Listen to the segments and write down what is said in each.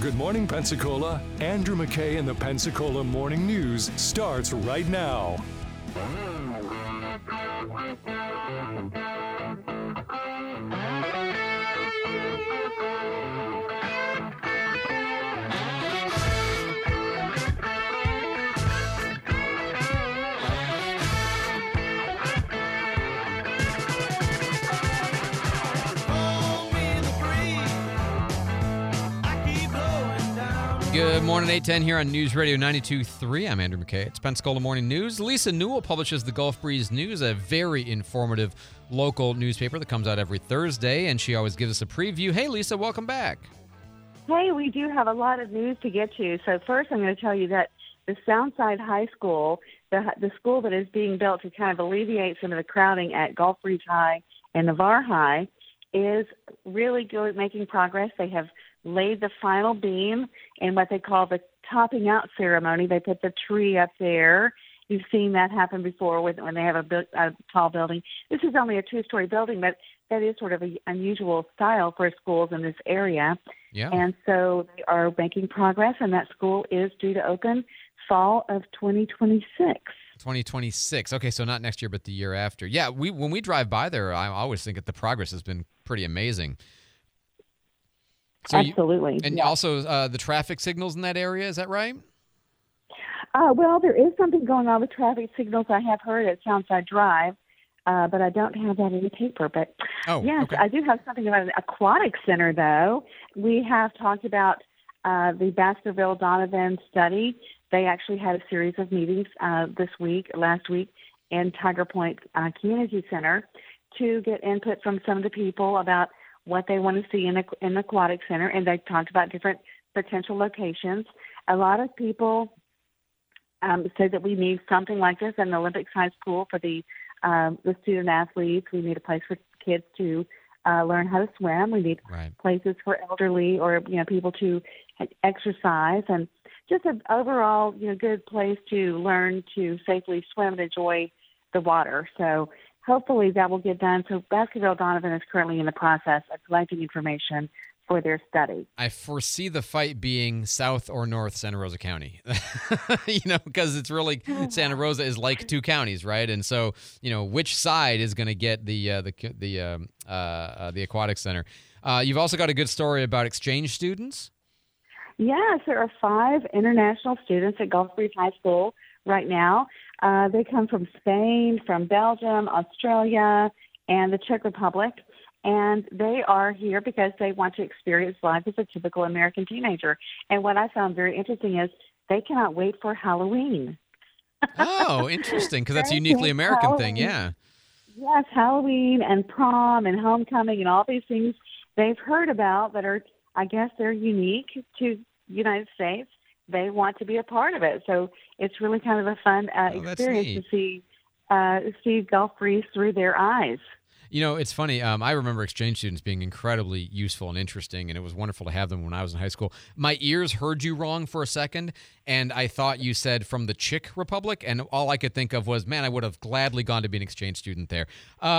Good Morning Pensacola. Andrew McKay and the Pensacola Morning News starts right now. Good morning, 810 here on News Radio 92.3. I'm Andrew McKay. It's Pensacola Morning News. Lisa Newell publishes the Gulf Breeze News, a very informative local newspaper that comes out every Thursday, and she always gives us a preview. Hey, Lisa, welcome back. Hey, we do have a lot of news to get to. So first I'm going to tell you that the Soundside High School, the school that is being built to kind of alleviate some of the crowding at Gulf Breeze High and Navarre High, is really good, making progress. They have laid the final beam in what they call the topping out ceremony. They put the tree up there. You've seen that happen before when they have a tall building. This is only a two-story building, but that is sort of an unusual style for schools in this area. Yeah. And so they are making progress, and that school is due to open fall of 2026. 2026. Okay, so not next year, but the year after. Yeah, when we drive by there, I always think that the progress has been pretty amazing. So Absolutely. And also the traffic signals in that area, is that right? Well, there is something going on with traffic signals. I have heard at Soundside Drive, but I don't have that in the paper. But yes, okay. I do have something about an aquatic center, though. We have talked about the Baskerville-Donovan study. They actually had a series of meetings last week, in Tiger Point Community Center to get input from some of the people about what they want to see in an aquatic center, and they talked about different potential locations. A lot of people say that we need something like this, an Olympic-sized pool for the student athletes. We need a place for kids to learn how to swim. We need places for elderly or people to exercise, and just an overall good place to learn to safely swim and enjoy the water. So hopefully that will get done. So Baskerville-Donovan is currently in the process of collecting information for their study. I foresee the fight being South or North Santa Rosa County, because it's really Santa Rosa is like two counties, right? And so, which side is going to get the aquatic center? You've also got a good story about exchange students. Yes, there are 5 international students at Gulf Breeze High School right now. They come from Spain, from Belgium, Australia, and the Czech Republic. And they are here because they want to experience life as a typical American teenager. And what I found very interesting is they cannot wait for Halloween. Oh, interesting, because that's a uniquely American Halloween. thing, yeah. Yes, Halloween and prom and homecoming and all these things they've heard about that are, I guess, they're unique to the United States. They want to be a part of it. So it's really kind of a fun experience to see Gulf Breeze through their eyes. It's funny. I remember exchange students being incredibly useful and interesting, and it was wonderful to have them when I was in high school. My ears heard you wrong for a second, and I thought you said from the Czech Republic, and all I could think of was, man, I would have gladly gone to be an exchange student there.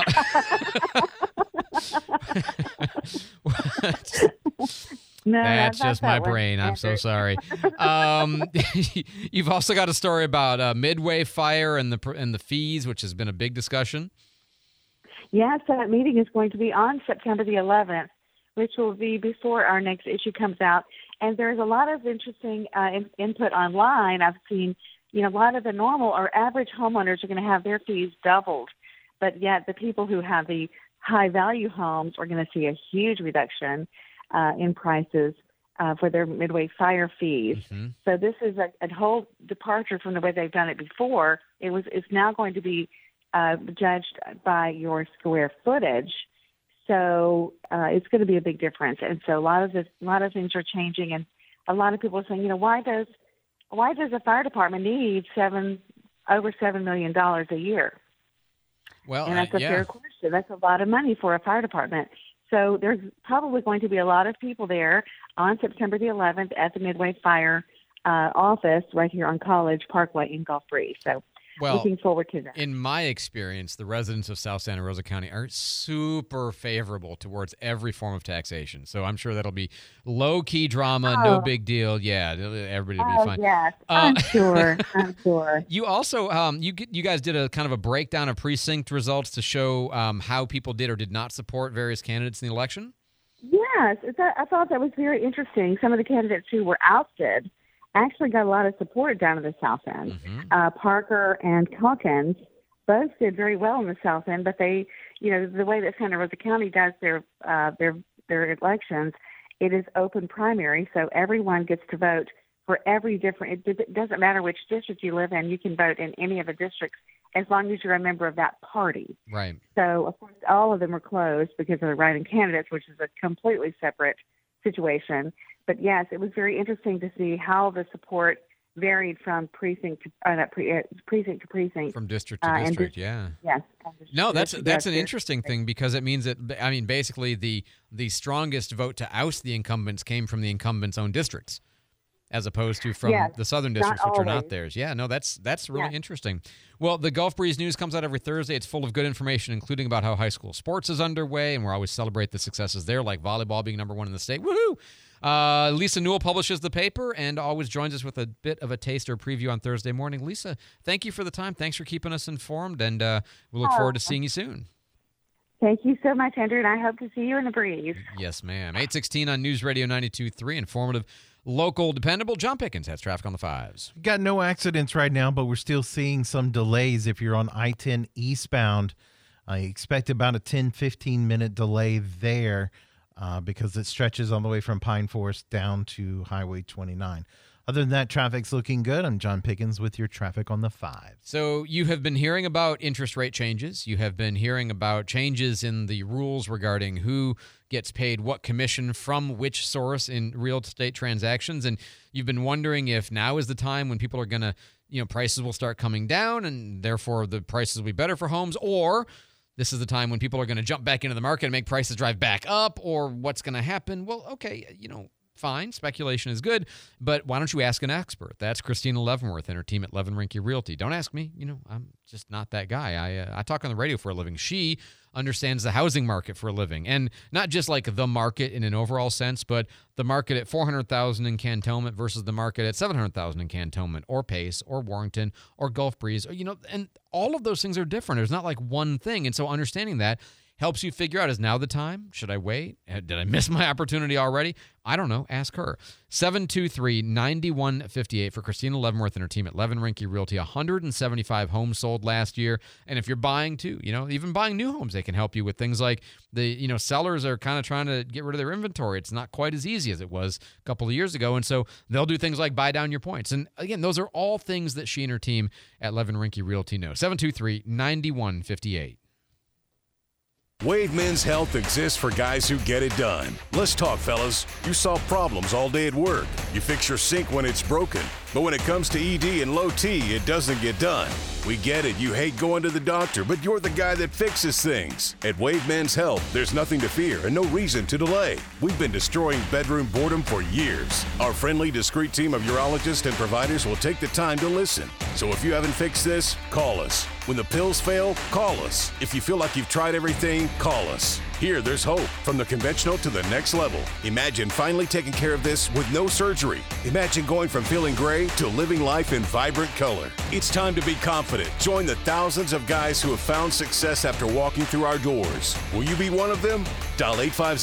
No, that's just my brain. I'm so sorry. You've also got a story about Midway Fire and the fees, which has been a big discussion. Yes, that meeting is going to be on September the 11th, which will be before our next issue comes out. And there's a lot of interesting input online. I've seen, a lot of the normal or average homeowners are going to have their fees doubled, but yet the people who have the high-value homes are going to see a huge reduction in prices for their Midway Fire fees. Mm-hmm. So this is a whole departure from the way they've done it before. It's now going to be judged by your square footage, so it's going to be a big difference. And so a lot of things are changing, and a lot of people are saying, why does a fire department need over $7 million a year? Well, and that's a fair question. That's a lot of money for a fire department. So there's probably going to be a lot of people there on September the 11th at the Midway Fire office right here on College Parkway in Gulf Breeze. So Well, looking forward to that. In my experience, the residents of South Santa Rosa County are super favorable towards every form of taxation. So I'm sure that'll be low-key drama, no big deal. Yeah, everybody will be fine. Yes, I'm sure. I'm sure. You also, you guys did a kind of a breakdown of precinct results to show how people did or did not support various candidates in the election? Yes, I thought that was very interesting. Some of the candidates who were ousted actually got a lot of support down in the South End. Mm-hmm. Parker and Calkins both did very well in the South End, but they, the way that Santa Rosa County does their elections, it is open primary, so everyone gets to vote for every different. It doesn't matter which district you live in; you can vote in any of the districts as long as you're a member of that party. Right. So, of course, all of them were closed because of the write-in candidates, which is a completely separate situation. But yes, it was very interesting to see how the support varied from precinct to precinct. From district to district, yeah. Yes. No, that's an interesting thing because it means that, basically the strongest vote to oust the incumbents came from the incumbents' own districts, as opposed to from the southern districts, which are not theirs. Yeah, no, that's really interesting. Well, the Gulf Breeze News comes out every Thursday. It's full of good information, including about how high school sports is underway, and we always celebrate the successes there, like volleyball being number 1 in the state. Woohoo! Lisa Newell publishes the paper and always joins us with a bit of a taste or preview on Thursday morning. Lisa, thank you for the time. Thanks for keeping us informed, and we look forward to seeing you soon. Thank you so much, Andrew, and I hope to see you in the breeze. Yes, ma'am. 8:16 on News Radio 92.3, informative, local, dependable. John Pickens has traffic on the 5s. Got no accidents right now, but we're still seeing some delays if you're on I-10 eastbound. I expect about a 10-15 minute delay there because it stretches all the way from Pine Forest down to Highway 29. Other than that, traffic's looking good. I'm John Pickens with your traffic on the 5. So you have been hearing about interest rate changes. You have been hearing about changes in the rules regarding who gets paid what commission from which source in real estate transactions. And you've been wondering if now is the time when people are going to, prices will start coming down and therefore the prices will be better for homes, or this is the time when people are going to jump back into the market and make prices drive back up, or what's going to happen. Well, okay, fine, speculation is good, but why don't you ask an expert? That's Christina Leavenworth and her team at Levin Rinke Realty. Don't ask me. I'm just not that guy. I talk on the radio for a living. She understands the housing market for a living, and not just like the market in an overall sense, but the market at $400,000 in Cantonment versus the market at $700,000 in Cantonment, or Pace, or Warrington, or Gulf Breeze, and all of those things are different. There's not like one thing, and so understanding that helps you figure out, is now the time? Should I wait? Did I miss my opportunity already? I don't know. Ask her. 723-9158 for Christina Leavenworth and her team at Levin Rinke Realty. 175 homes sold last year. And if you're buying too, even buying new homes, they can help you with things like sellers are kind of trying to get rid of their inventory. It's not quite as easy as it was a couple of years ago. And so they'll do things like buy down your points. And again, those are all things that she and her team at Levin Rinke Realty know. 723-9158. Wade Men's Health exists for guys who get it done. Let's talk, fellas. You solve problems all day at work. You fix your sink when it's broken. But when it comes to ED and low T, it doesn't get done. We get it. You hate going to the doctor, but you're the guy that fixes things. At Wade Men's Health, there's nothing to fear and no reason to delay. We've been destroying bedroom boredom for years. Our friendly, discreet team of urologists and providers will take the time to listen. So if you haven't fixed this, call us. When the pills fail, call us. If you feel like you've tried everything, call us. Here, there's hope. From the conventional to the next level. Imagine finally taking care of this with no surgery. Imagine going from feeling gray to living life in vibrant color. It's time to be confident. Join the thousands of guys who have found success after walking through our doors. Will you be one of them? Dial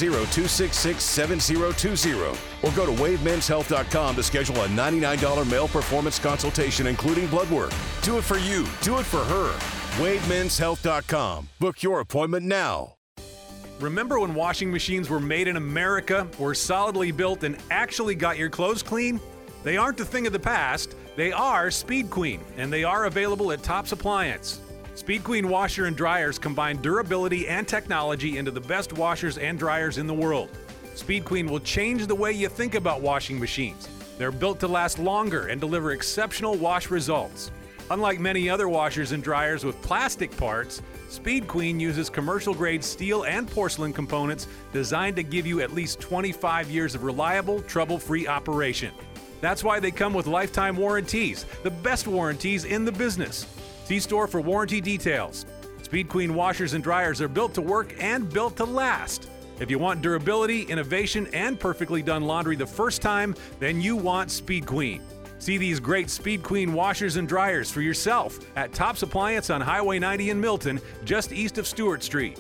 850-266-7020 or go to WadeMen'sHealth.com to schedule a $99 male performance consultation, including blood work. Do it for you. Do it for her. WadeMen'sHealth.com. Book your appointment now. Remember when washing machines were made in America, were solidly built, and actually got your clothes clean? They aren't a thing of the past. They are Speed Queen, and they are available at Tops Appliance. Speed Queen washer and dryers combine durability and technology into the best washers and dryers in the world. Speed Queen will change the way you think about washing machines. They're built to last longer and deliver exceptional wash results. Unlike many other washers and dryers with plastic parts, Speed Queen uses commercial-grade steel and porcelain components designed to give you at least 25 years of reliable, trouble-free operation. That's why they come with lifetime warranties, the best warranties in the business. See store for warranty details. Speed Queen washers and dryers are built to work and built to last. If you want durability, innovation, and perfectly done laundry the first time, then you want Speed Queen. See these great Speed Queen washers and dryers for yourself at Tops Appliance on Highway 90 in Milton, just east of Stewart Street.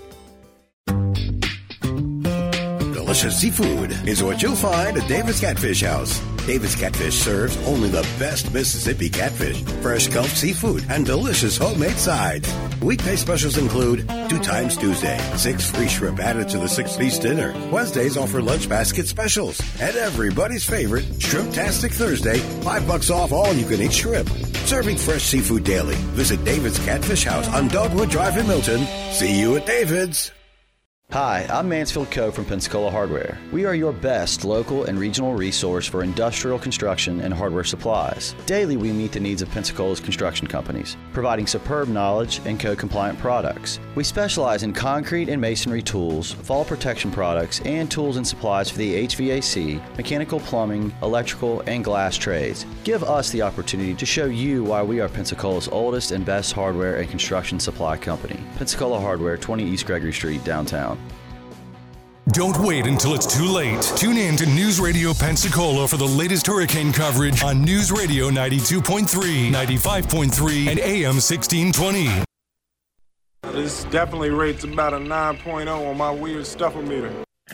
Delicious seafood is what you'll find at David's Catfish House. David's Catfish serves only the best Mississippi catfish, fresh gulf seafood, and delicious homemade sides. Weekday specials include 2 times Tuesday, 6 free shrimp added to the 6-piece dinner. Wednesdays offer lunch basket specials. And everybody's favorite, Shrimptastic Thursday, $5 off all you can eat shrimp. Serving fresh seafood daily. Visit David's Catfish House on Dogwood Drive in Milton. See you at David's. Hi, I'm Mansfield Coe from Pensacola Hardware. We are your best local and regional resource for industrial construction and hardware supplies. Daily, we meet the needs of Pensacola's construction companies, providing superb knowledge and code-compliant products. We specialize in concrete and masonry tools, fall protection products, and tools and supplies for the HVAC, mechanical plumbing, electrical, and glass trades. Give us the opportunity to show you why we are Pensacola's oldest and best hardware and construction supply company. Pensacola Hardware, 20 East Gregory Street, downtown. Don't wait until it's too late. Tune in to News Radio Pensacola for the latest hurricane coverage on News Radio 92.3, 95.3, and AM 1620. This definitely rates about a 9.0 on my weird stuffer-meter.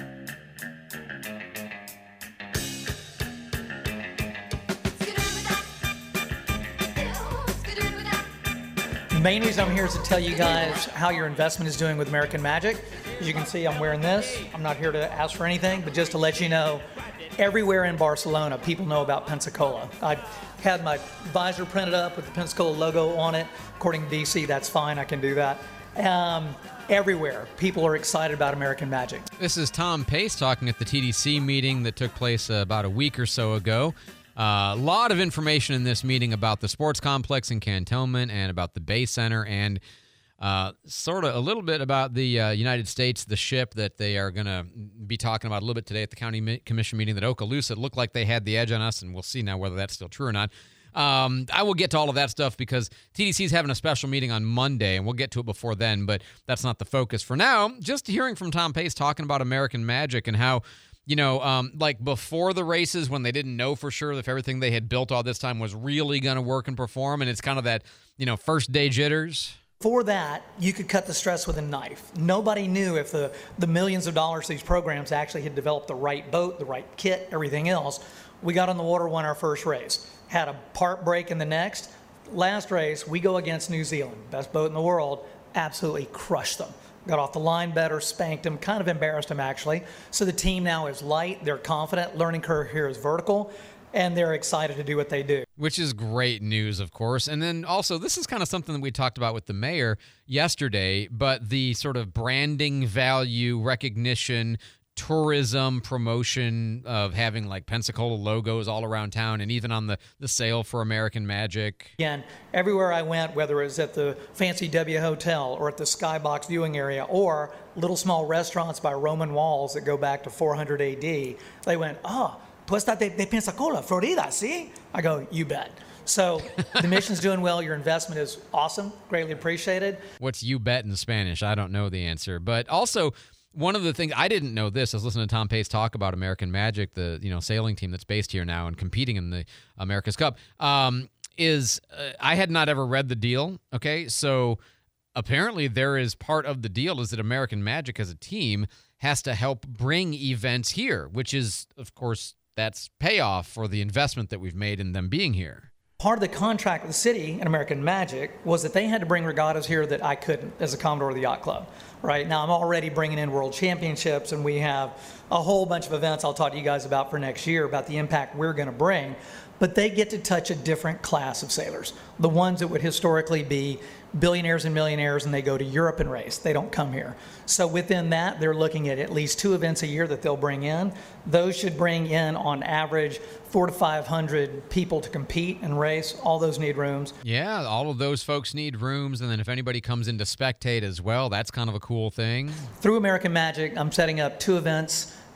The main reason I'm here is to tell you guys how your investment is doing with American Magic. As you can see, I'm wearing this. I'm not here to ask for anything, but just to let you know, everywhere in Barcelona, people know about Pensacola. I had my visor printed up with the Pensacola logo on it. According to DC, that's fine. I can do that. Everywhere, people are excited about American Magic. This is Tom Pace talking at the TDC meeting that took place about a week or so ago. A lot of information in this meeting about the sports complex in Cantonment and about the Bay Center and sort of a little bit about the United States, the ship that they are going to be talking about a little bit today at the county commission meeting, that Okaloosa looked like they had the edge on us, and we'll see now whether that's still true or not. I will get to all of that stuff because TDC is having a special meeting on Monday, and we'll get to it before then, but that's not the focus for now. Just hearing from Tom Pace talking about American Magic and how, you know, like before the races when they didn't know for sure if everything they had built all this time was really going to work and perform, and it's kind of that, you know, first day jitters. For that, you could cut the stress with a knife. Nobody knew if the millions of dollars these programs actually had developed the right boat, the right kit, everything else. We got on the water, won our first race. Had a part break in the next. Last race, we go against New Zealand, best boat in the world, absolutely crushed them. Got off the line better, spanked them, kind of embarrassed them actually. So the team now is light, they're confident, learning curve here is vertical, and they're excited to do what they do. Which is great news, of course. And then also, this is kind of something that we talked about with the mayor yesterday, but the sort of branding value, recognition, tourism, promotion of having like Pensacola logos all around town and even on the sale for American Magic. Again, everywhere I went, whether it was at the Fancy W Hotel or at the Skybox viewing area or little small restaurants by Roman walls that go back to 400 AD, they went, tú estás de Pensacola, Florida, see? I go, you bet. So the mission's doing well. Your investment is awesome. Greatly appreciated. What's you bet in Spanish? I don't know the answer. But also, one of the things, I didn't know this, I was listening to Tom Pace talk about American Magic, the sailing team that's based here now and competing in the America's Cup, I had not ever read the deal, okay? So apparently there is part of the deal is that American Magic as a team has to help bring events here, which is, of course, that's payoff for the investment that we've made in them being here. Part of the contract with the city and American Magic was that they had to bring regattas here that I couldn't as a Commodore of the Yacht Club. Right now, I'm already bringing in World Championships, and we have a whole bunch of events I'll talk to you guys about for next year about the impact we're going to bring. But they get to touch a different class of sailors, the ones that would historically be billionaires and millionaires, and they go to Europe and race. They don't come here. So within that, they're looking at least 2 events a year that they'll bring in. Those should bring in, on average, 400 to 500 people to compete and race. All those need rooms. Yeah, all of those folks need rooms. And then if anybody comes in to spectate as well, that's kind of a cool thing. Through American Magic, I'm setting up 2 events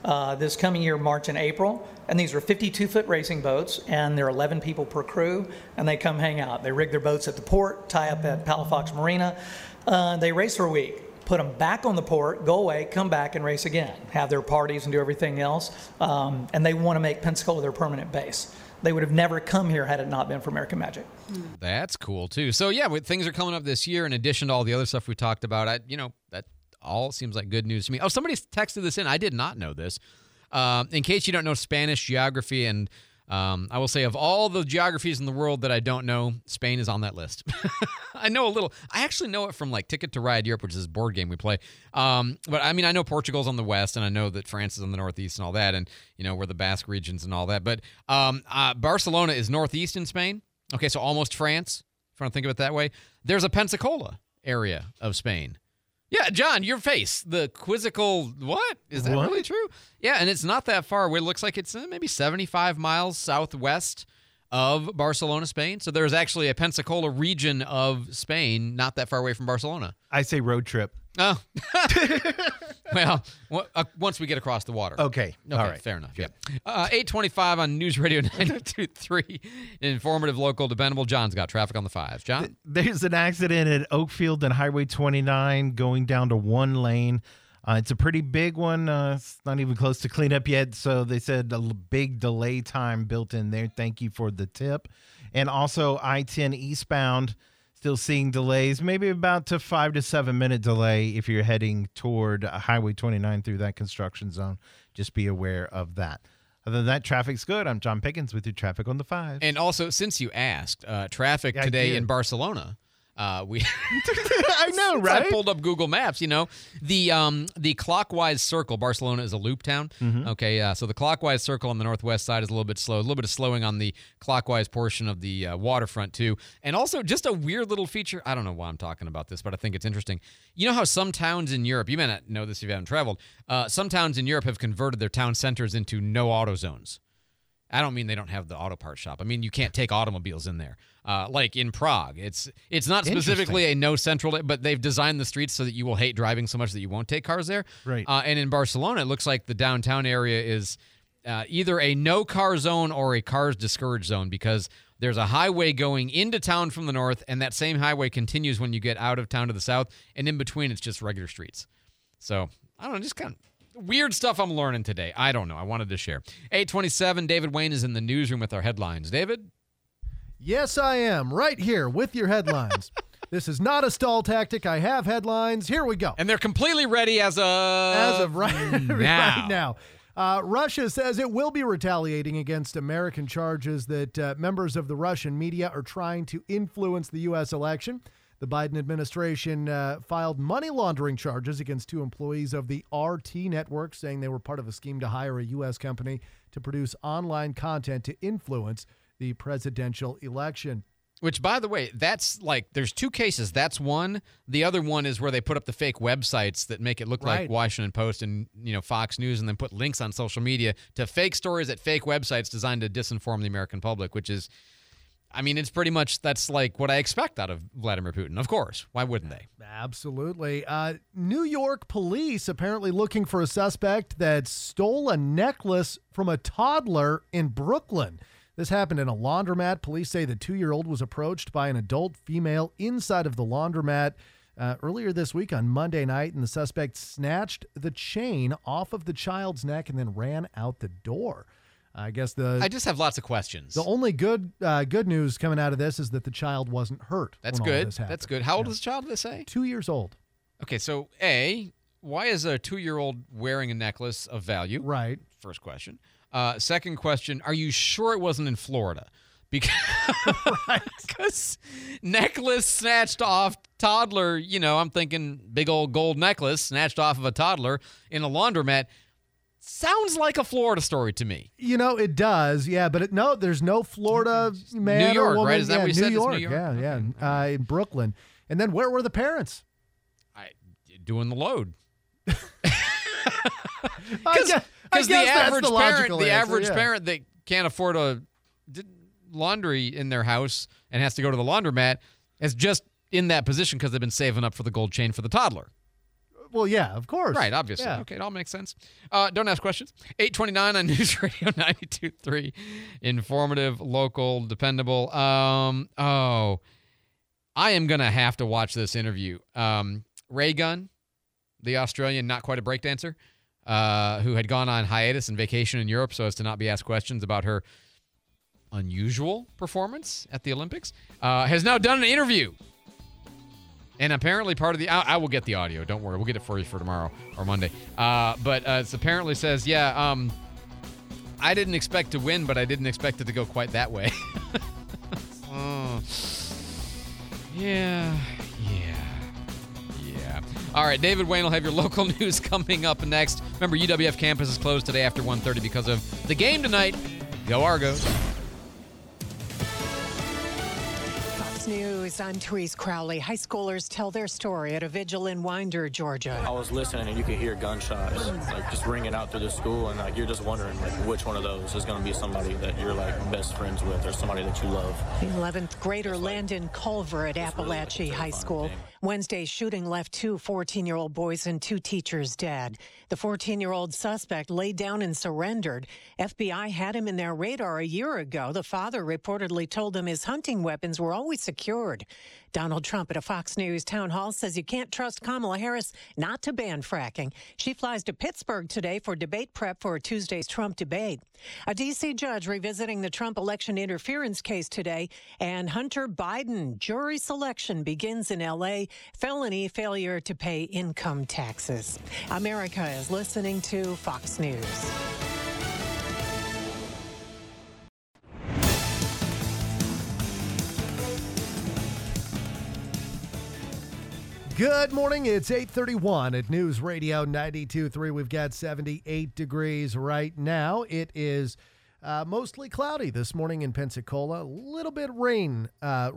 this coming year, March and April. And these are 52-foot racing boats, and there are 11 people per crew, and they come hang out. They rig their boats at the port, tie up at Palafox Marina. They race for a week, put them back on the port, go away, come back and race again, have their parties and do everything else. And they want to make Pensacola their permanent base. They would have never come here had it not been for American Magic. That's cool, too. So, yeah, things are coming up this year in addition to all the other stuff we talked about. That all seems like good news to me. Oh, somebody texted this in. I did not know this. In case you don't know Spanish geography, and I will say of all the geographies in the world that I don't know, Spain is on that list. I know a little. I actually know it from like Ticket to Ride Europe, which is a board game we play. But I mean, I know Portugal's on the west, and I know that France is on the northeast and all that, and where the Basque regions and all that. But Barcelona is northeast in Spain. Okay, so almost France, if you want to think of it that way. There's a Pensacola area of Spain. Yeah, John, your face. The quizzical, what? Is that really true? Yeah, and it's not that far away. It looks like it's maybe 75 miles southwest of Barcelona, Spain. So there's actually a Pensacola region of Spain not that far away from Barcelona. I say road trip. Oh. Well, once we get across the water. Okay. All right. Fair enough. Yeah. 825 on News Radio 92.3. Informative, local, dependable. John's got traffic on the 5s. John? There's an accident at Oakfield and Highway 29 going down to one lane. It's a pretty big one. It's not even close to cleanup yet. So they said a big delay time built in there. Thank you for the tip. And also I-10 eastbound. Still seeing delays, maybe about a 5 to 7 minute delay if you're heading toward Highway 29 through that construction zone. Just be aware of that. Other than that, traffic's good. I'm John Pickens with your traffic on the 5. And also, since you asked, traffic today in Barcelona. I know, right? I pulled up Google Maps. The clockwise circle. Barcelona is a loop town. Mm-hmm. Okay, so the clockwise circle on the northwest side is a little bit slow. A little bit of slowing on the clockwise portion of the waterfront too. And also, just a weird little feature. I don't know why I'm talking about this, but I think it's interesting. You know how some towns in Europe, you may not know this if you haven't traveled. Some towns in Europe have converted their town centers into no auto zones. I don't mean they don't have the auto parts shop. I mean you can't take automobiles in there. Like in Prague, it's not specifically a no central, but they've designed the streets so that you will hate driving so much that you won't take cars there. Right. And in Barcelona, it looks like the downtown area is either a no car zone or a cars discouraged zone because there's a highway going into town from the north, and that same highway continues when you get out of town to the south, and in between it's just regular streets. So I don't know, just kind of weird stuff I'm learning today. I don't know. I wanted to share. 827, David Wayne is in the newsroom with our headlines. David? Yes, I am. Right here with your headlines. This is not a stall tactic. I have headlines. Here we go. And they're completely ready as of right now. Russia says it will be retaliating against American charges that members of the Russian media are trying to influence the U.S. election. The Biden administration filed money laundering charges against 2 employees of the RT network, saying they were part of a scheme to hire a U.S. company to produce online content to influence the presidential election. Which, by the way, that's like, there's 2 cases. That's one. The other one is where they put up the fake websites that make it look like Washington Post and Fox News, and then put links on social media to fake stories at fake websites designed to disinform the American public, which is, I mean, it's pretty much, that's like what I expect out of Vladimir Putin. Of course. Why wouldn't they? Absolutely. New York police apparently looking for a suspect that stole a necklace from a toddler in Brooklyn. This happened in a laundromat. Police say the 2-year-old was approached by an adult female inside of the laundromat earlier this week on Monday night, and the suspect snatched the chain off of the child's neck and then ran out the door. I just have lots of questions. The only good news coming out of this is that the child wasn't hurt. That's good. That's good. How old is the child, did they say? 2 years old. Okay, so A, why is a 2-year-old wearing a necklace of value? Right. First question. Second question, are you sure it wasn't in Florida? Because necklace snatched off toddler, I'm thinking big old gold necklace snatched off of a toddler in a laundromat. Sounds like a Florida story to me. It does. Yeah, but there's no Florida man New York, or woman. Right? Is that what you said? New York. New York. Yeah. In Brooklyn. And then where were the parents? Doing the load. Because the average parent that can't afford a laundry in their house and has to go to the laundromat is just in that position because they've been saving up for the gold chain for the toddler. Well, yeah, of course. Right, obviously. Yeah. Okay, it all makes sense. Don't ask questions. 829 on News Radio 92.3. Informative, local, dependable. I am going to have to watch this interview. Ray Gunn, the Australian, not quite a breakdancer, who had gone on hiatus and vacation in Europe so as to not be asked questions about her unusual performance at the Olympics, has now done an interview. And apparently part of the... I will get the audio. Don't worry. We'll get it for you for tomorrow or Monday. But it apparently says, I didn't expect to win, but I didn't expect it to go quite that way. Yeah. All right, David Wayne will have your local news coming up next. Remember, UWF campus is closed today after 1:30 because of the game tonight. Go Argos. News. I'm Therese Crowley. High schoolers tell their story at a vigil in Winder, Georgia. I was listening and you could hear gunshots like just ringing out through the school, and like you're just wondering like which one of those is going to be somebody that you're like best friends with or somebody that you love. 11th grader Landon Culver at Appalachia High School. Wednesday's shooting left 2 14-year-old boys and 2 teachers dead. The 14-year-old suspect laid down and surrendered. FBI had him in their radar a year ago. The father reportedly told him his hunting weapons were always secured. Donald Trump at a Fox News town hall says you can't trust Kamala Harris not to ban fracking. She flies to Pittsburgh today for debate prep for Tuesday's Trump debate. A D.C. judge revisiting the Trump election interference case today, and Hunter Biden jury selection begins in L.A. Felony failure to pay income taxes. America is listening to Fox News. Good morning. It's 8:31 at News Radio 92.3. We've got 78 degrees right now. It is mostly cloudy this morning in Pensacola. A little bit rainy,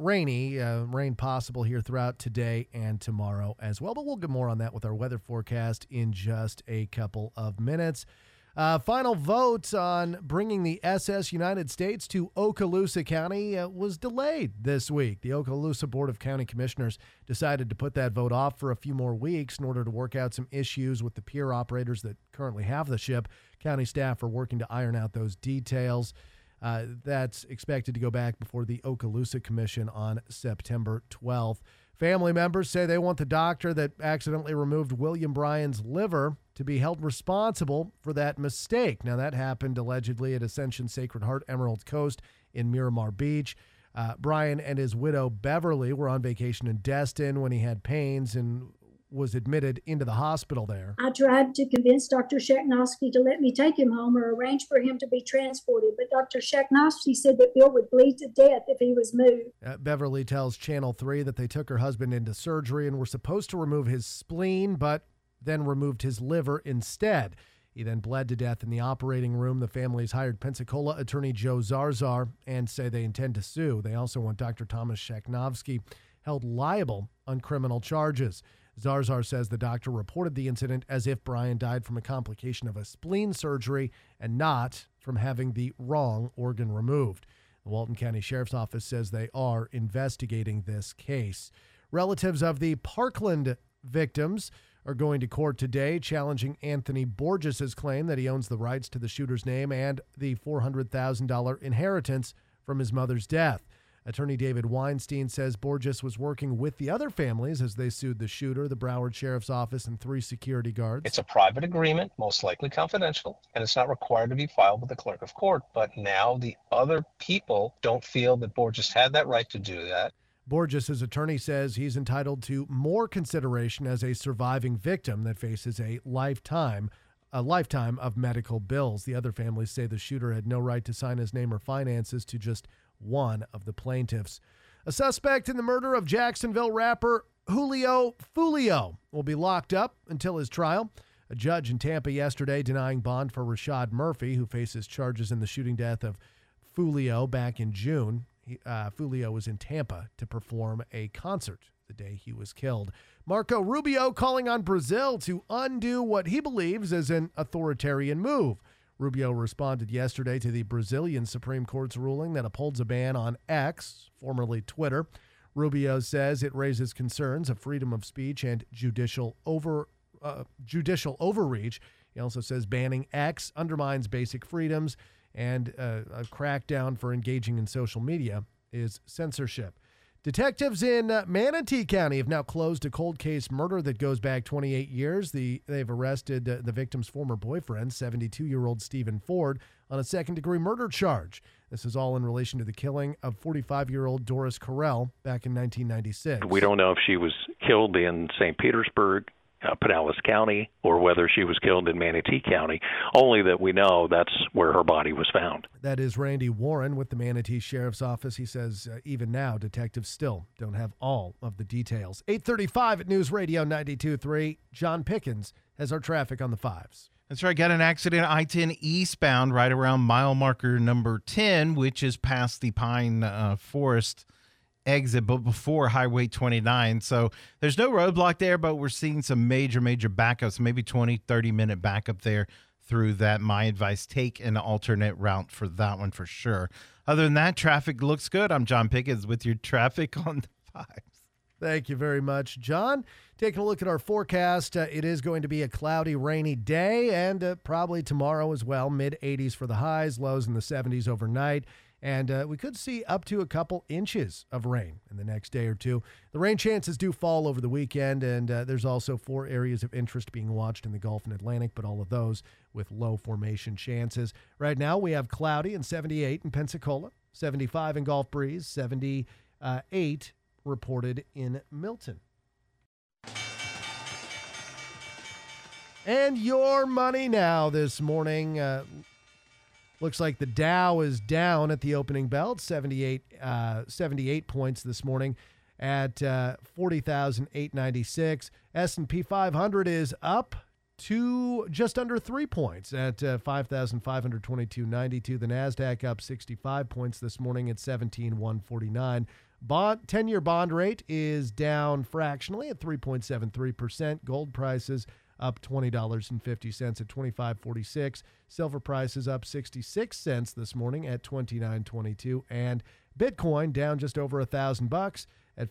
rain possible here throughout today and tomorrow as well. But we'll get more on that with our weather forecast in just a couple of minutes. Final vote on bringing the SS United States to Okaloosa County was delayed this week. The Okaloosa Board of County Commissioners decided to put that vote off for a few more weeks in order to work out some issues with the pier operators that currently have the ship. County staff are working to iron out those details. That's expected to go back before the Okaloosa Commission on September 12th. Family members say they want the doctor that accidentally removed William Bryan's liver to be held responsible for that mistake. Now, that happened allegedly at Ascension Sacred Heart Emerald Coast in Miramar Beach. Bryan and his widow, Beverly, were on vacation in Destin when he had pains and was admitted into the hospital there. I tried to convince Dr. Shaknovsky to let me take him home or arrange for him to be transported, but Dr. Shaknovsky said that Bill would bleed to death if he was moved. Beverly tells Channel 3 that they took her husband into surgery and were supposed to remove his spleen, but then removed his liver instead. He then bled to death in the operating room. The family's hired Pensacola attorney Joe Zarzar and say they intend to sue. They also want Dr. Thomas Shaknovsky held liable on criminal charges. Zarzar says the doctor reported the incident as if Bryan died from a complication of a spleen surgery and not from having the wrong organ removed. The Walton County Sheriff's Office says they are investigating this case. Relatives of the Parkland victims are going to court today challenging Anthony Borges' claim that he owns the rights to the shooter's name and the $400,000 inheritance from his mother's death. Attorney David Weinstein says Borges was working with the other families as they sued the shooter, the Broward Sheriff's Office, and 3 security guards. It's a private agreement, most likely confidential, and it's not required to be filed with the clerk of court. But now the other people don't feel that Borges had that right to do that. Borges' attorney says he's entitled to more consideration as a surviving victim that faces a lifetime of medical bills. The other families say the shooter had no right to sign his name or finances to just one of the plaintiffs. A suspect in the murder of Jacksonville rapper Julio Foolio will be locked up until his trial. A judge in Tampa yesterday denying bond for Rashad Murphy, who faces charges in the shooting death of Foolio back in June. Foolio was in Tampa to perform a concert the day he was killed. Marco Rubio calling on Brazil to undo what he believes is an authoritarian move. Rubio responded yesterday to the Brazilian Supreme Court's ruling that upholds a ban on X, formerly Twitter. Rubio says it raises concerns of freedom of speech and judicial judicial overreach. He also says banning X undermines basic freedoms, and a crackdown for engaging in social media is censorship. Detectives in Manatee County have now closed a cold case murder that goes back 28 years. They've arrested the victim's former boyfriend, 72-year-old Stephen Ford, on a second-degree murder charge. This is all in relation to the killing of 45-year-old Doris Carell back in 1996. We don't know if she was killed in St. Petersburg, Pinellas County, or whether she was killed in Manatee County, only that we know that's where her body was found. That is Randy Warren with the Manatee Sheriff's Office. He says even now, detectives still don't have all of the details. 8:35 at News Radio 92.3. John Pickens has our traffic on the 5s. That's right. Got an accident I-10 eastbound right around mile marker number 10, which is past the Pine Forest exit, but before Highway 29. So there's no roadblock there, but we're seeing some major backups, maybe 20, 30-minute backup there through that. My advice, take an alternate route for that one for sure. Other than that, traffic looks good. I'm John Pickens with your traffic on the 5s. Thank you very much, John. Taking a look at our forecast, it is going to be a cloudy, rainy day, and probably tomorrow as well. Mid-80s for the highs, lows in the 70s overnight. And we could see up to a couple inches of rain in the next day or two. The rain chances do fall over the weekend, and there's also 4 areas of interest being watched in the Gulf and Atlantic, but all of those with low formation chances. Right now we have cloudy and 78 in Pensacola, 75 in Gulf Breeze, 78 reported in Milton. And your money now this morning. Looks like the Dow is down at the opening bell, 78 points this morning at 40,896. S&P 500 is up to just under 3 points at 5,522.92. The NASDAQ up 65 points this morning at 17,149. 10-year bond rate is down fractionally at 3.73%. Gold prices up $20.50 at $25.46. Silver prices up 66 cents this morning at $29.22, and Bitcoin down just over $1,000 at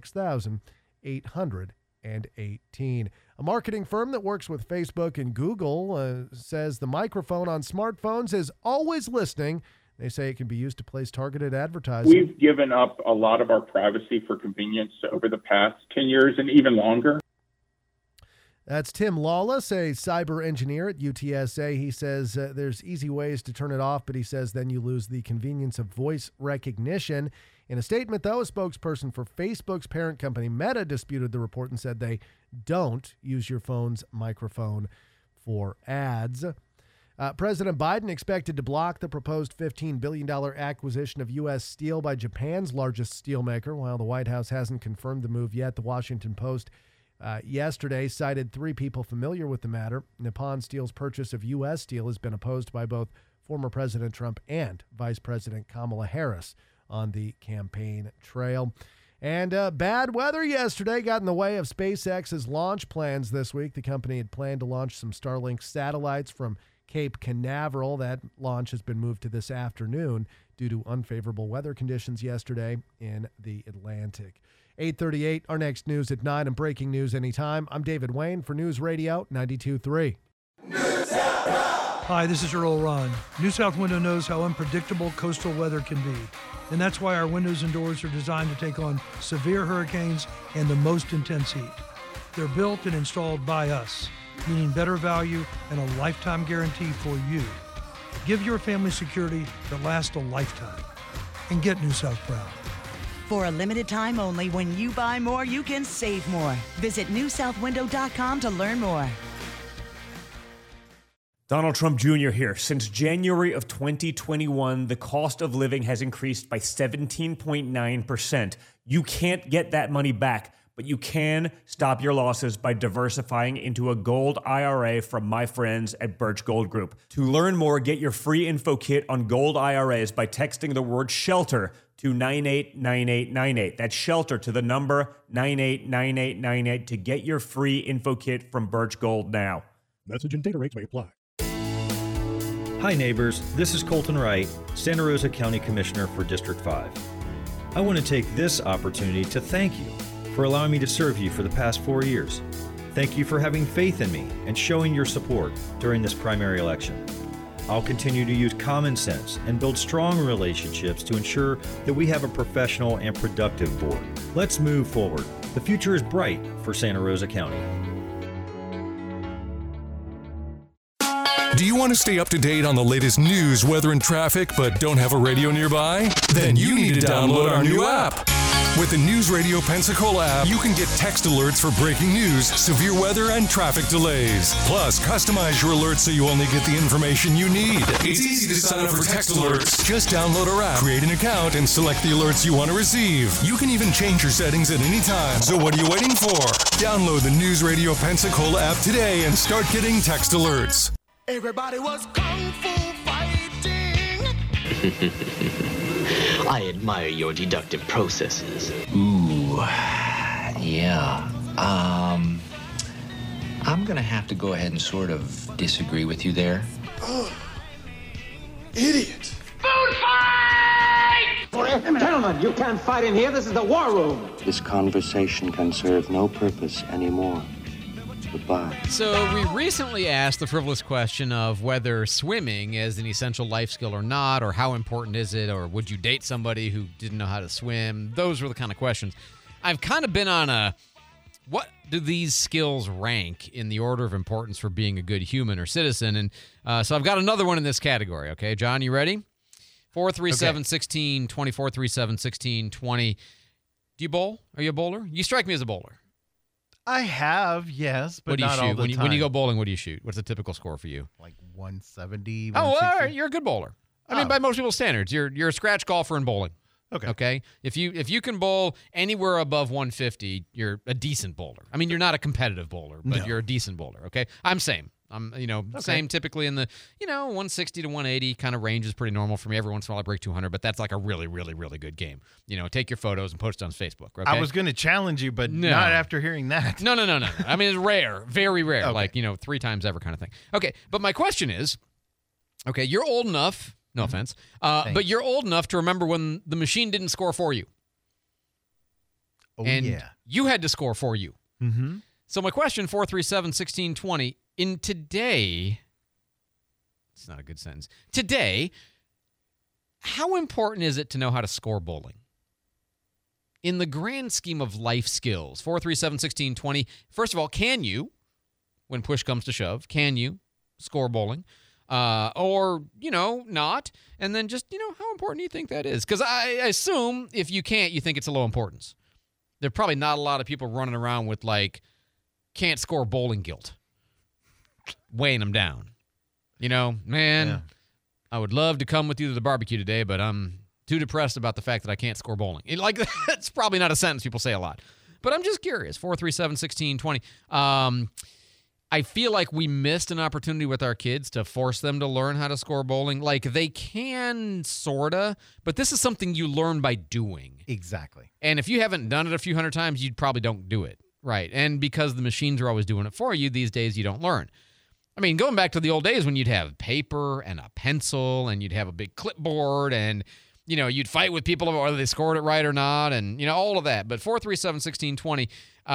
$56,818. A marketing firm that works with Facebook and Google says the microphone on smartphones is always listening. They say it can be used to place targeted advertising. We've given up a lot of our privacy for convenience over the past 10 years and even longer. That's Tim Lawless, a cyber engineer at UTSA. He says there's easy ways to turn it off, but he says then you lose the convenience of voice recognition. In a statement, though, a spokesperson for Facebook's parent company, Meta, disputed the report and said they don't use your phone's microphone for ads. President Biden expected to block the proposed $15 billion acquisition of U.S. Steel by Japan's largest steelmaker. While the White House hasn't confirmed the move yet, the Washington Post yesterday cited 3 people familiar with the matter. Nippon Steel's purchase of U.S. Steel has been opposed by both former President Trump and Vice President Kamala Harris on the campaign trail. And bad weather yesterday got in the way of SpaceX's launch plans this week. The company had planned to launch some Starlink satellites from Cape Canaveral. That launch has been moved to this afternoon due to unfavorable weather conditions yesterday in the Atlantic. 8:38, our next news at 9 and breaking news anytime. I'm David Wayne for News Radio 92.3. Hi, this is Earl Ron. New South Window knows how unpredictable coastal weather can be, and that's why our windows and doors are designed to take on severe hurricanes and the most intense heat. They're built and installed by us, meaning better value and a lifetime guarantee for you. Give your family security that lasts a lifetime, and get New South proud. For a limited time only, when you buy more, you can save more. Visit newsouthwindow.com to learn more. Donald Trump Jr. here. Since January of 2021, the cost of living has increased by 17.9%. You can't get that money back, but you can stop your losses by diversifying into a gold IRA from my friends at Birch Gold Group. To learn more, get your free info kit on gold IRAs by texting the word SHELTER to 989898. That's SHELTER to the number 989898 to get your free info kit from Birch Gold now. Message and data rates may apply. Hi neighbors, this is Colton Wright, Santa Rosa County Commissioner for District 5. I want to take this opportunity to thank you for allowing me to serve you for the past 4 years. Thank you for having faith in me and showing your support during this primary election. I'll continue to use common sense and build strong relationships to ensure that we have a professional and productive board. Let's move forward. The future is bright for Santa Rosa County. Do you want to stay up to date on the latest news, weather, and traffic, but don't have a radio nearby? Then you need to download our new app. With the News Radio Pensacola app, you can get text alerts for breaking news, severe weather, and traffic delays. Plus, customize your alerts so you only get the information you need. It's easy to sign up for text alerts. Just download our app, create an account, and select the alerts you want to receive. You can even change your settings at any time. So what are you waiting for? Download the News Radio Pensacola app today and start getting text alerts. Everybody was kung fu fighting. I admire your deductive processes. Ooh, yeah. I'm gonna have to go ahead and sort of disagree with you there. Oh, idiot. Food fight! Gentlemen, you can't fight in here. This is the war room. This conversation can serve no purpose anymore. Goodbye. So we recently asked the frivolous question of whether swimming is an essential life skill or not, or how important is it, or would you date somebody who didn't know how to swim? Those were the kind of questions. I've kind of been on a, what do these skills rank in the order of importance for being a good human or citizen? And so I've got another one in this category. Okay, John, you ready? 437-1620, 437-1620. Do you bowl? Are you a bowler? You strike me as a bowler. I have, yes, but what do you not shoot? all the time. When you go bowling, what do you shoot? What's the typical score for you? Like 170, Oh, 160? all right, you're a good bowler. I mean, by most people's standards, you're a scratch golfer in bowling. Okay. If you can bowl anywhere above 150, you're a decent bowler. I mean, you're not a competitive bowler, but you're a decent bowler. Okay, I'm same. I'm same typically in the 160 to 180 kind of range is pretty normal for me. Every once in a while I break 200, but that's like a really, really, really good game. Take your photos and post it on Facebook. Okay? I was going to challenge you, but not after hearing that. No. I mean, it's rare, very rare, like 3 times ever kind of thing. Okay, but my question is, okay, you're old enough. No offense, but you're old enough to remember when the machine didn't score for you. Oh, and yeah. You had to score for you. Mm-hmm. So my question, 437-1620, in today, it's not a good sentence. Today, how important is it to know how to score bowling? In the grand scheme of life skills, 437-1620, first of all, can you, when push comes to shove, can you score bowling? Or, not. And then just, how important do you think that is? Because I assume if you can't, you think it's a low importance. There are probably not a lot of people running around with, can't score bowling guilt, weighing them down. I would love to come with you to the barbecue today, but I'm too depressed about the fact that I can't score bowling. That's probably not a sentence people say a lot. But I'm just curious. 437-1620. I feel like we missed an opportunity with our kids to force them to learn how to score bowling. They can, sorta, but this is something you learn by doing. Exactly. And if you haven't done it a few hundred times, you probably don't do it. Right. And because the machines are always doing it for you, these days you don't learn. I mean, going back to the old days when you'd have paper and a pencil and you'd have a big clipboard and, you'd fight with people whether they scored it right or not and, all of that. But 437-1620,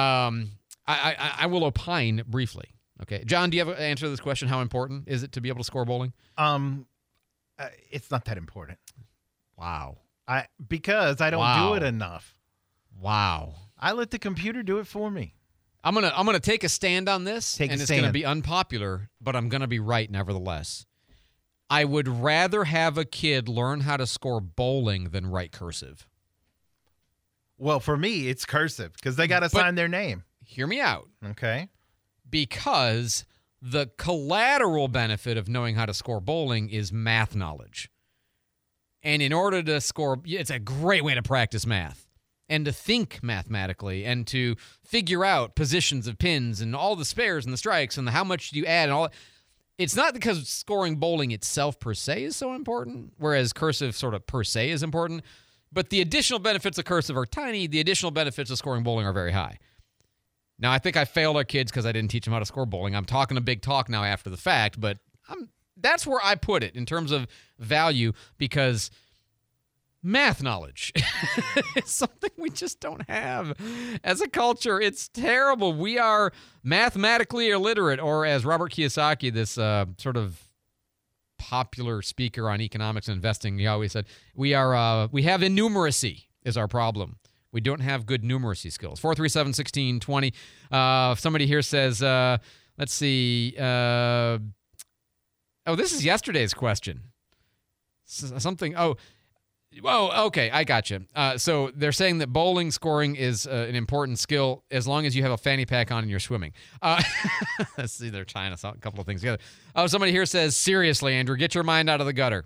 I will opine briefly. Okay. John, do you have an answer to this question? How important is it to be able to score bowling? It's not that important. Wow. Because I don't do it enough. Wow. I let the computer do it for me. I'm gonna take a stand on this, and it's gonna be unpopular, but I'm gonna be right nevertheless. I would rather have a kid learn how to score bowling than write cursive. Well, for me, it's cursive because they got to sign their name. Hear me out. Okay. Because the collateral benefit of knowing how to score bowling is math knowledge. And in order to score, it's a great way to practice math and to think mathematically and to figure out positions of pins and all the spares and the strikes and how much you add and all that. It's not because scoring bowling itself per se is so important, whereas cursive sort of per se is important, but the additional benefits of cursive are tiny. The additional benefits of scoring bowling are very high. Now, I think I failed our kids because I didn't teach them how to score bowling. I'm talking a big talk now after the fact, but that's where I put it in terms of value because math knowledge. It's something we just don't have as a culture. It's terrible. We are mathematically illiterate, or as Robert Kiyosaki, this sort of popular speaker on economics and investing, he always said, we have innumeracy is our problem. We don't have good numeracy skills. 437-1620. Somebody here says, let's see. This is yesterday's question. Something. Okay, I got you. So they're saying that bowling scoring is an important skill as long as you have a fanny pack on and you're swimming. Let's see, they're tying a couple of things together. Somebody here says, seriously, Andrew, get your mind out of the gutter.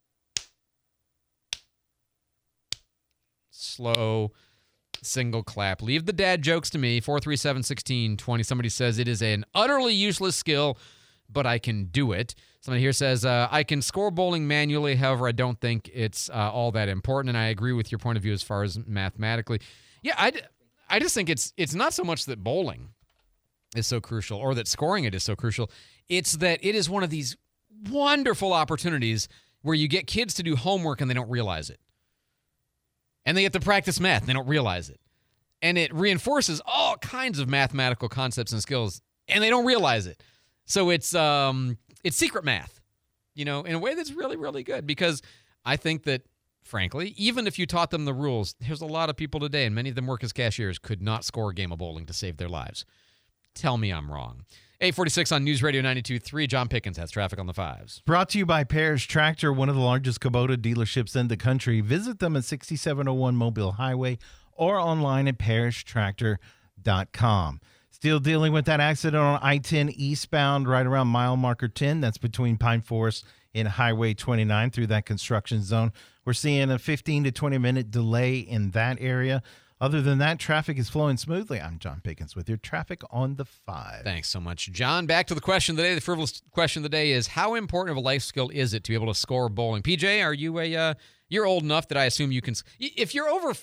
Slow, single clap. Leave the dad jokes to me. 437-1620. Somebody says it is an utterly useless skill, but I can do it. Somebody here says, I can score bowling manually. However, I don't think it's all that important. And I agree with your point of view as far as mathematically. Yeah, I just think it's not so much that bowling is so crucial or that scoring it is so crucial. It's that it is one of these wonderful opportunities where you get kids to do homework and they don't realize it. And they get to practice math and they don't realize it. And it reinforces all kinds of mathematical concepts and skills and they don't realize it. So it's secret math, in a way that's really, really good, because I think that, frankly, even if you taught them the rules, there's a lot of people today, and many of them work as cashiers, could not score a game of bowling to save their lives. Tell me I'm wrong. 846 on News Radio 92.3. John Pickens has traffic on the fives. Brought to you by Parrish Tractor, one of the largest Kubota dealerships in the country. Visit them at 6701 Mobile Highway or online at parrishtractor.com. Still dealing with that accident on I-10 eastbound right around mile marker 10. That's between Pine Forest and Highway 29 through that construction zone. We're seeing a 15 to 20-minute delay in that area. Other than that, traffic is flowing smoothly. I'm John Pickens with your traffic on the 5. Thanks so much, John. Back to the question of the day. The frivolous question of the day is, how important of a life skill is it to be able to score bowling? PJ, are you you're old enough that I assume you can, if you're over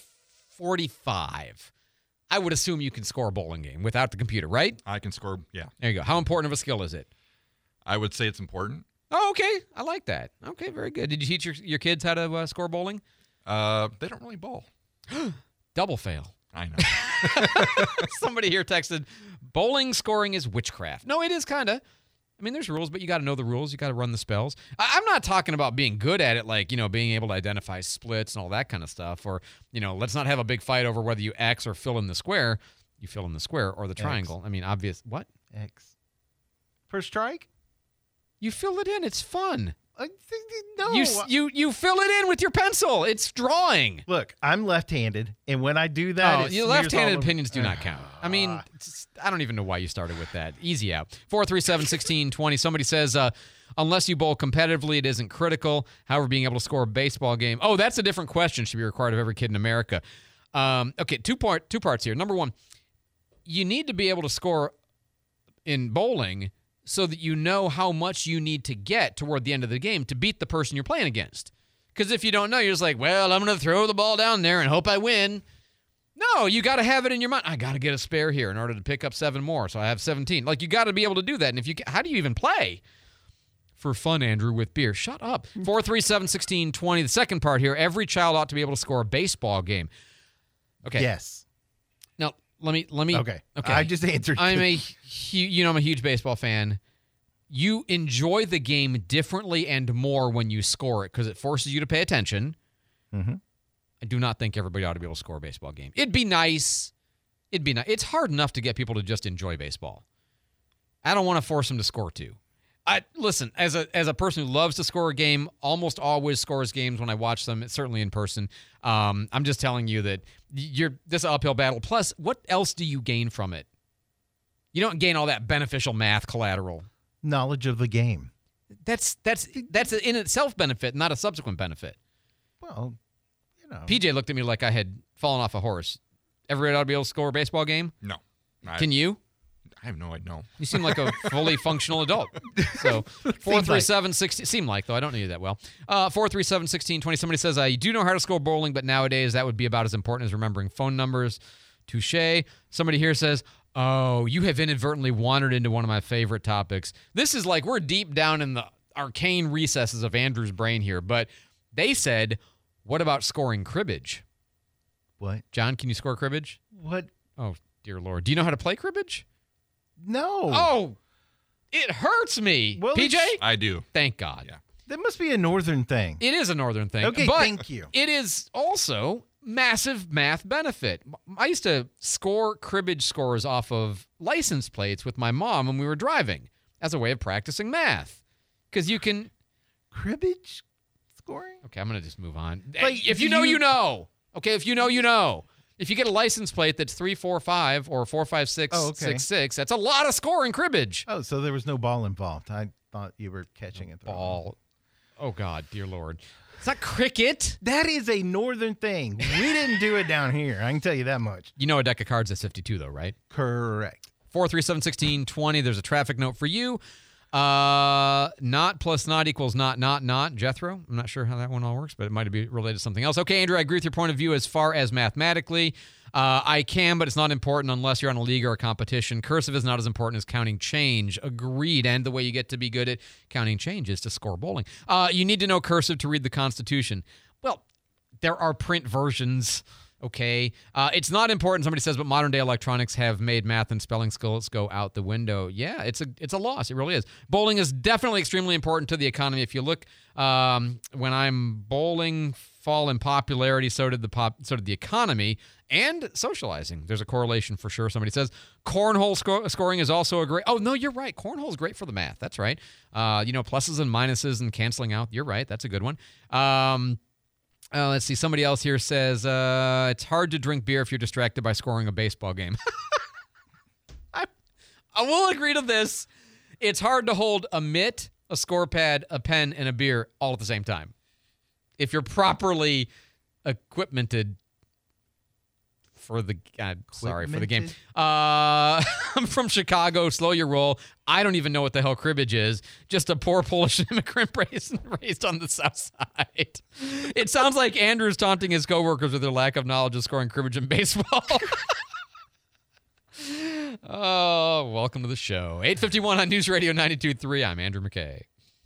45, I would assume you can score a bowling game without the computer, right? I can score, yeah. There you go. How important of a skill is it? I would say it's important. Oh, okay. I like that. Okay, very good. Did you teach your kids how to score bowling? They don't really bowl. Double fail. I know. Somebody here texted, bowling scoring is witchcraft. No, it is kind of. I mean, there's rules, but you got to know the rules. You got to run the spells. I'm not talking about being good at it, like, being able to identify splits and all that kind of stuff. Or, let's not have a big fight over whether you X or fill in the square. You fill in the square or the triangle. X. I mean, obvious. What? X. For strike? You fill it in. It's fun. No. You fill it in with your pencil. It's drawing. Look, I'm left-handed, and when I do that, your left-handed opinions do not count. I mean, I don't even know why you started with that. Easy out. 437-1620. Somebody says, unless you bowl competitively, it isn't critical. However, being able to score a baseball game. Oh, that's a different question. Should be required of every kid in America. Okay, two parts here. Number one, you need to be able to score in bowling so that you know how much you need to get toward the end of the game to beat the person you're playing against. Because if you don't know, you're just like, well, I'm going to throw the ball down there and hope I win. No, you got to have it in your mind. I got to get a spare here in order to pick up 7 more, so I have 17. Like, you got to be able to do that. And how do you even play? For fun, Andrew, with beer. Shut up. 437-1620. The second part here, every child ought to be able to score a baseball game. Okay. Yes. Now, let me. Okay. I just answered. I'm a huge baseball fan. You enjoy the game differently and more when you score it because it forces you to pay attention. Mm-hmm. I do not think everybody ought to be able to score a baseball game. It'd be nice. It's hard enough to get people to just enjoy baseball. I don't want to force them to score too. Listen, as a person who loves to score a game, almost always scores games when I watch them, certainly in person. I'm just telling you that this uphill battle. Plus, what else do you gain from it? You don't gain all that beneficial math collateral. Knowledge of the game. That's in itself benefit, not a subsequent benefit. Well, PJ looked at me like I had fallen off a horse. Everybody ought to be able to score a baseball game? No. Can you? I have no idea. No. You seem like a fully functional adult. So 437-16. Seem like, though. I don't know you that well. 437-1620. Somebody says, I do know how to score bowling, but nowadays that would be about as important as remembering phone numbers. Touche. Somebody here says, oh, you have inadvertently wandered into one of my favorite topics. This is like we're deep down in the arcane recesses of Andrew's brain here, but they said, What about scoring cribbage? What? John, can you score cribbage? What? Oh, dear Lord. Do you know how to play cribbage? No. Oh, it hurts me. Well, PJ? I do. Thank God. Yeah. That must be a northern thing. It is a northern thing. Okay, but thank you. It is also massive math benefit. I used to score cribbage scores off of license plates with my mom when we were driving as a way of practicing math. Because you can... Cribbage scoring? Okay, I'm going to just move on. Like, if you know, you know. Okay, if you know, you know. If you get a license plate that's 345 or 456 66, that's a lot of scoring cribbage. Oh, so there was no ball involved. I thought you were catching it. Ball. Oh, God, dear Lord. It's not cricket. That is a northern thing. We didn't do it down here. I can tell you that much. You know a deck of cards is 52, though, right? Correct. 437-1620. There's a traffic note for you. Not plus not equals not. Jethro. I'm not sure how that one all works, but it might be related to something else. Okay, Andrew, I agree with your point of view as far as mathematically. I can, but it's not important unless you're on a league or a competition. Cursive is not as important as counting change. Agreed. And the way you get to be good at counting change is to score bowling. You need to know cursive to read the Constitution. Well, there are print versions. Okay. It's not important, somebody says, but modern day electronics have made math and spelling skills go out the window. Yeah, it's a loss. It really is. Bowling is definitely extremely important to the economy. If you look, when I'm bowling fall in popularity, so did the economy and socializing. There's a correlation for sure. Somebody says cornhole scoring is also a great. Oh no, you're right. Cornhole is great for the math. That's right. Pluses and minuses and canceling out. You're right. That's a good one. Let's see. Somebody else here says it's hard to drink beer if you're distracted by scoring a baseball game. I will agree to this. It's hard to hold a mitt, a score pad, a pen, and a beer all at the same time. If you're properly equipmented for the game. I'm from Chicago. Slow your roll. I don't even know what the hell cribbage is. Just a poor Polish immigrant raised on the South Side. It sounds like Andrew's taunting his coworkers with their lack of knowledge of scoring cribbage in baseball. Oh, welcome to the show. 8:51 on News Radio 92.3. I'm Andrew McKay.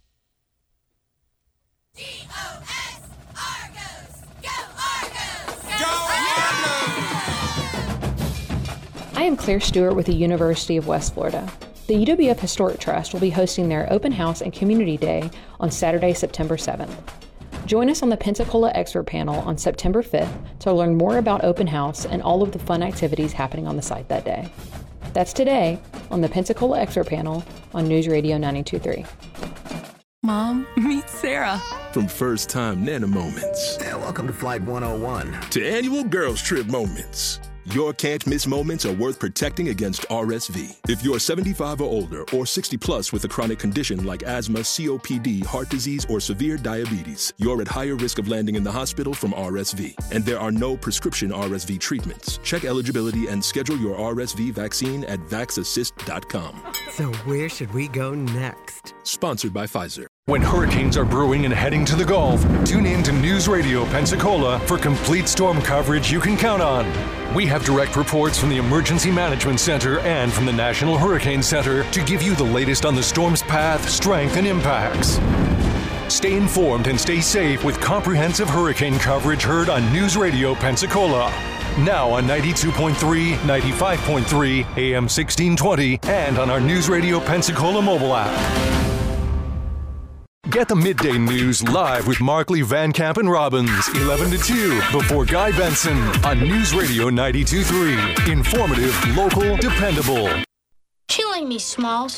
I am Claire Stewart with the University of West Florida. The UWF Historic Trust will be hosting their Open House and Community Day on Saturday, September 7th. Join us on the Pensacola Expert Panel on September 5th to learn more about Open House and all of the fun activities happening on the site that day. That's today on the Pensacola Expert Panel on News Radio 92.3. Mom, meet Sarah. From first-time Nana moments. Yeah, welcome to Flight 101. To annual girls trip moments. Your can't-miss moments are worth protecting against RSV. If you're 75 or older or 60 plus with a chronic condition like asthma, COPD, heart disease, or severe diabetes, you're at higher risk of landing in the hospital from RSV. And there are no prescription RSV treatments. Check eligibility and schedule your RSV vaccine at vaxassist.com. So where should we go next? Sponsored by Pfizer. When hurricanes are brewing and heading to the Gulf, tune in to News Radio Pensacola for complete storm coverage you can count on. We have direct reports from the Emergency Management Center and from the National Hurricane Center to give you the latest on the storm's path, strength, and impacts. Stay informed and stay safe with comprehensive hurricane coverage heard on News Radio Pensacola. Now on 92.3, 95.3, AM 1620, and on our News Radio Pensacola mobile app. Get the midday news live with Markley, Van Camp, and Robbins, 11 to 2, before Guy Benson on News Radio 92.3. Informative, local, dependable. Killing me, Smalls.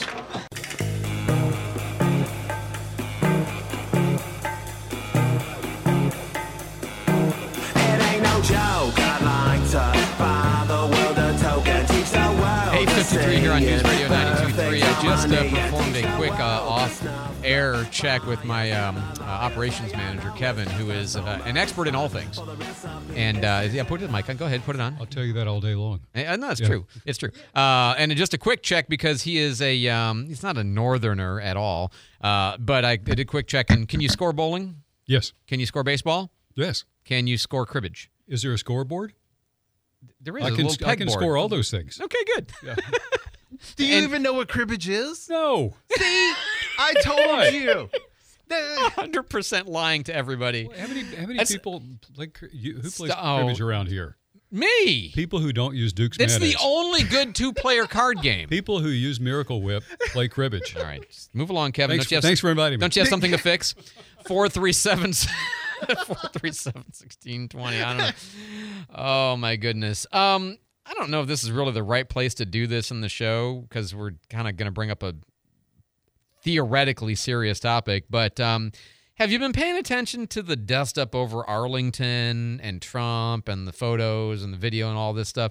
It ain't no joke. I'd like to buy the world a token. Teach the world. 8:53 here on News Radio 92.3. I just performed a quick off-air check with my operations manager, Kevin, who is an expert in all things. And put it, Mike. Go ahead, put it on. I'll tell you that all day long. No, it's true. It's true. And just a quick check because he is he's not a northerner at all. But I did a quick check. And can you score bowling? Yes. Can you score baseball? Yes. Can you score cribbage? Is there a scoreboard? There is I can score all those things. Okay, good. Yeah. Do you even know what cribbage is? No. See, I told you. 100% lying to everybody. How many people who plays cribbage around here? Me. People who don't use Duke's It's Mayonnaise. the only good two-player card game. People who use Miracle Whip play cribbage. All right. Just move along, Kevin. Thanks for inviting me. Don't you have something to fix? 437-1620. I don't know. Oh, my goodness. I don't know if this is really the right place to do this in the show because we're kind of going to bring up a theoretically serious topic. But have you been paying attention to the dust up over Arlington and Trump and the photos and the video and all this stuff?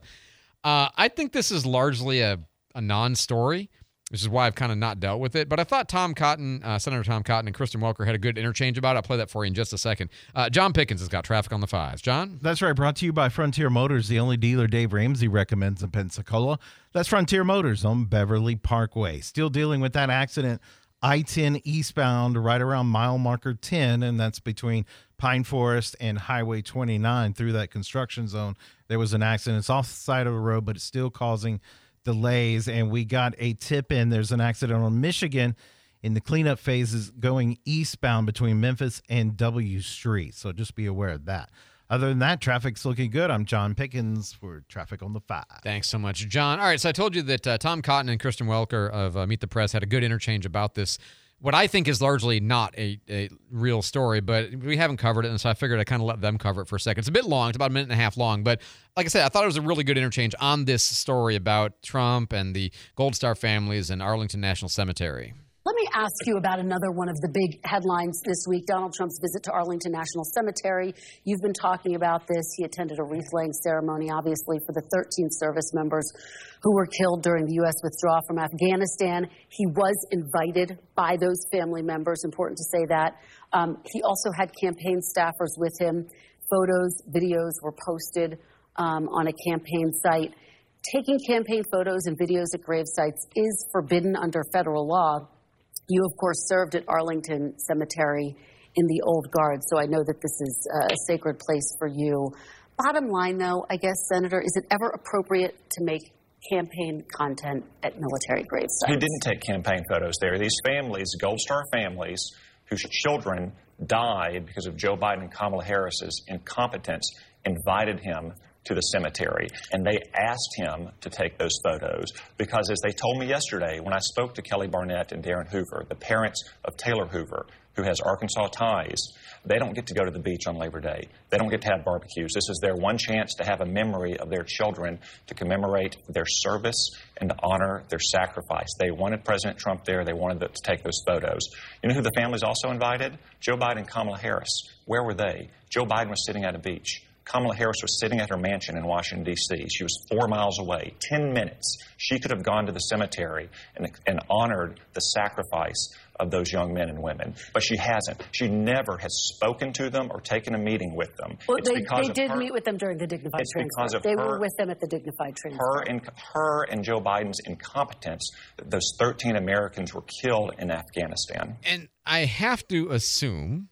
I think this is largely a non-story, which is why I've kind of not dealt with it. But I thought Senator Tom Cotton and Kristen Welker had a good interchange about it. I'll play that for you in just a second. John Pickens has got traffic on the 5s. John? That's right. Brought to you by Frontier Motors, the only dealer Dave Ramsey recommends in Pensacola. That's Frontier Motors on Beverly Parkway. Still dealing with that accident, I-10 eastbound right around mile marker 10, and that's between Pine Forest and Highway 29 through that construction zone. There was an accident. It's off the side of the road, but it's still causing delays, and we got a tip in. There's an accident on Michigan in the cleanup phases going eastbound between Memphis and W Street, so just be aware of that. Other than that, traffic's looking good. I'm John Pickens for Traffic on the 5. Thanks so much, John. All right, so I told you that Tom Cotton and Kristen Welker of Meet the Press had a good interchange about this, what I think is largely not a real story, but we haven't covered it, and so I figured I'd kind of let them cover it for a second. It's a bit long. It's about a minute and a half long, but like I said, I thought it was a really good interchange on this story about Trump and the Gold Star families and Arlington National Cemetery. Let me ask you about another one of the big headlines this week, Donald Trump's visit to Arlington National Cemetery. You've been talking about this. He attended a wreath-laying ceremony, obviously, for the 13 service members who were killed during the U.S. withdrawal from Afghanistan. He was invited by those family members, important to say that. He also had campaign staffers with him. Photos, videos were posted on a campaign site. Taking campaign photos and videos at grave sites is forbidden under federal law. You, of course, served at Arlington Cemetery in the Old Guard, so I know that this is a sacred place for you. Bottom line, though, I guess, Senator, is it ever appropriate to make campaign content at military grave sites? He didn't take campaign photos there. These families, Gold Star families, whose children died because of Joe Biden and Kamala Harris's incompetence, invited him to the cemetery, and they asked him to take those photos because, as they told me yesterday when I spoke to Kelly Barnett and Darren Hoover, the parents of Taylor Hoover, who has Arkansas ties, they don't get to go to the beach on Labor Day. They don't get to have barbecues. This is their one chance to have a memory of their children, to commemorate their service and to honor their sacrifice. They wanted President Trump there. They wanted to take those photos. You know who the families also invited? Joe Biden and Kamala Harris. Where were they? Joe Biden was sitting at a beach. Kamala Harris was sitting at her mansion in Washington, D.C. She was 4 miles away. 10 minutes. She could have gone to the cemetery and honored the sacrifice of those young men and women. But she hasn't. She never has spoken to them or taken a meeting with them. Well, they did meet with them during the dignified transfer. They were with them at the dignified transfer. Her and Joe Biden's incompetence, those 13 Americans were killed in Afghanistan. And I have to assume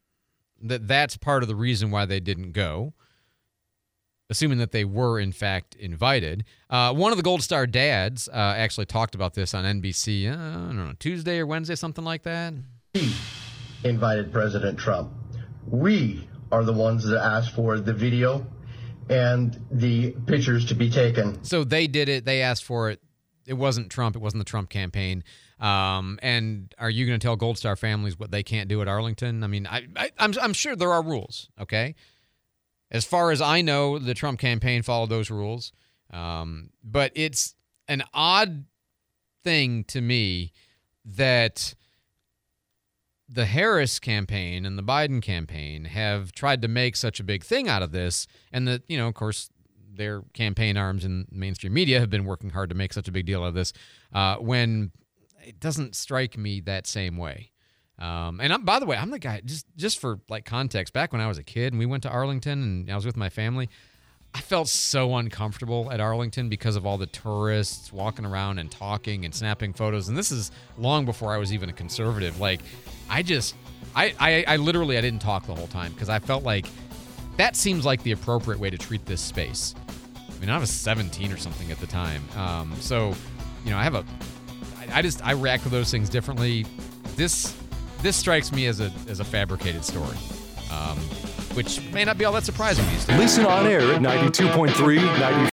that that's part of the reason why they didn't go, assuming that they were, in fact, invited. One of the Gold Star dads actually talked about this on NBC, I don't know, Tuesday or Wednesday, something like that. We invited President Trump. We are the ones that asked for the video and the pictures to be taken. So they did it. They asked for it. It wasn't Trump. It wasn't the Trump campaign. And are you going to tell Gold Star families what they can't do at Arlington? I mean, I'm sure there are rules, okay? As far as I know, the Trump campaign followed those rules. But it's an odd thing to me that the Harris campaign and the Biden campaign have tried to make such a big thing out of this, and that, you know, of course, their campaign arms in mainstream media have been working hard to make such a big deal out of this, when it doesn't strike me that same way. And by the way, I'm the guy, just for like context, back when I was a kid and we went to Arlington and I was with my family, I felt so uncomfortable at Arlington because of all the tourists walking around and talking and snapping photos. And this is long before I was even a conservative. Like, I literally didn't talk the whole time because I felt like that seems like the appropriate way to treat this space. I mean, I was 17 or something at the time. So, you know, I react to those things differently. This this strikes me as a fabricated story, which may not be all that surprising these days. Listen on air at 92.3,